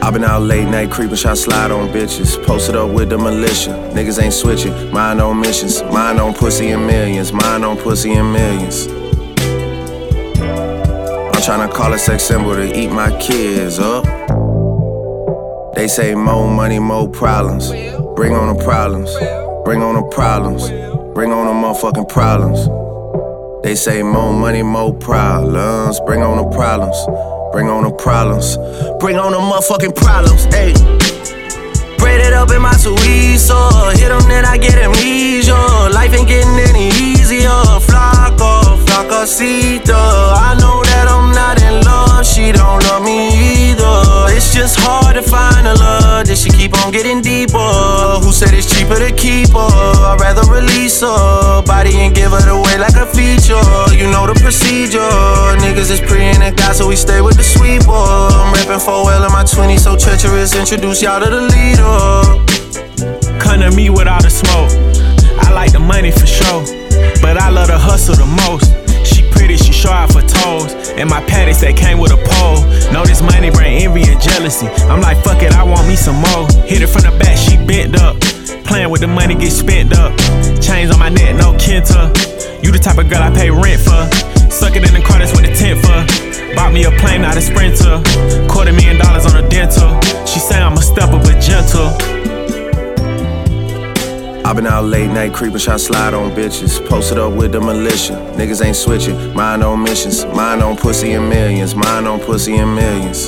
I been out late night creeping, shot slide on bitches. Posted up with the militia. Niggas ain't switching. Mind on missions. Mind on pussy and millions. Mind on pussy and millions. I'm tryna call a sex symbol to eat my kids up. They say more money, more problems. Bring on the problems. Bring on the problems. Bring on the motherfucking problems. They say more money, more problems. Bring on the problems. Bring on the problems. Bring on the motherfucking problems. Ayy. Braid it up in my Suizo. Hit them, then I get amnesia. Life ain't getting any easier. Flacosita. I know that I'm not in love. She don't love me either. It's just hard to find a love. Did she keep on getting deeper? Who said it's cheaper to keep her? I'd rather release her body and give it away like a feature. You know the procedure. Niggas is preying at God, so we stay with the sweeper. I'm reppin' 4L in my 20s, so treacherous. Introduce y'all to the leader. Come to me with all the smoke. I like the money for sure, but I love the hustle the most. She pretty, she show out for toes, and my panties that came with a pole. Know this money bring envy and jealousy. I'm like, fuck it, I want me some more. Hit it from the back, she bent up. Playing with the money, get spent up. Chains on my neck, no Kenta. You the type of girl I pay rent for. Suck it in the car, that's what the tent for. Bought me a plane, not a Sprinter. $250,000 on a dental. She say I'm a stepper, but gentle. I been out late night creeping, shot slide on bitches. Posted up with the militia. Niggas ain't switching. Mind on missions. Mind on pussy and millions. Mind on pussy and millions.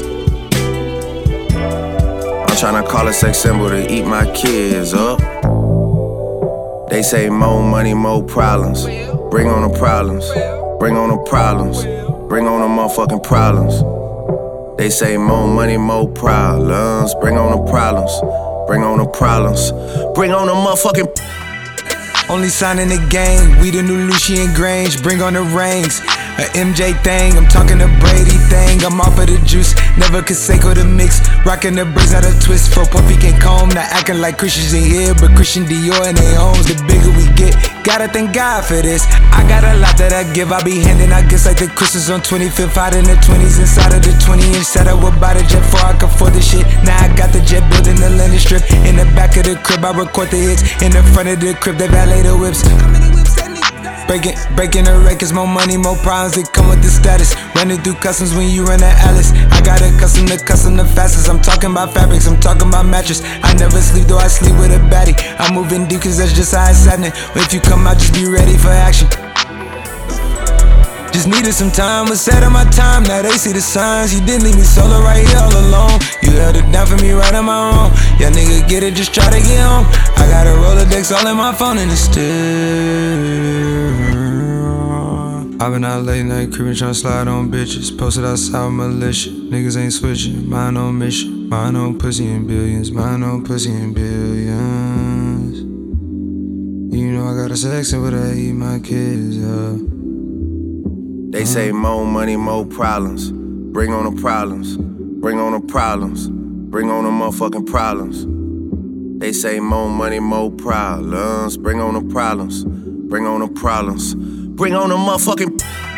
I'm tryna call a sex symbol to eat my kids up. They say more money, more problems. Bring on the problems. Bring on the problems. Bring on the motherfucking problems. They say more money, more problems. Bring on the problems. Bring on the problems. Bring on the motherfucking. Only sign in the game, we the new Lucian Grange. Bring on the rings, a MJ thing. I'm talking the Brady thing. I'm off of the juice, never Conseco the mix. Rockin' the braids, not a twist. For Puffy can comb, not acting like Christians in here, but Christian Dior in their homes. The bigger we get, gotta thank God for this. I got a lot that I give, I be handing out gifts like the Christmas on 25th. Out in the 20s, inside of the 20-inch. Said I would buy the jet before I could afford the shit. Now I got the jet building the landing strip. In the back of the crib, I record the hits. In the front of the crib, they valet the whips. Breaking the records, more money, more problems that come with the status. Running through customs when you run that Alice. I got a custom the fastest. I'm talking about fabrics, I'm talking about mattress. I never sleep, though I sleep with a baddie. I'm moving deep cause that's just how it's happening. If you come out, just be ready for action. Just needed some time, was set on my time. Now they see the signs. You didn't leave me solo right here all alone. You held it down for me right on my own. Yeah, nigga, get it, just try to get home. I got a Rolodex all in my phone and it's still. I been out late night creeping, tryna slide on bitches. Posted outside with militia. Niggas ain't switching. Mind on mission. Mind on pussy and billions. Mind on pussy and billions. You know I got a sex but I eat my kids up. They say more money, more problems. Bring on the problems. Bring on the problems. Bring on the motherfucking problems. They say more money, more problems. Bring on the problems. Bring on the problems. Bring on the motherfucking.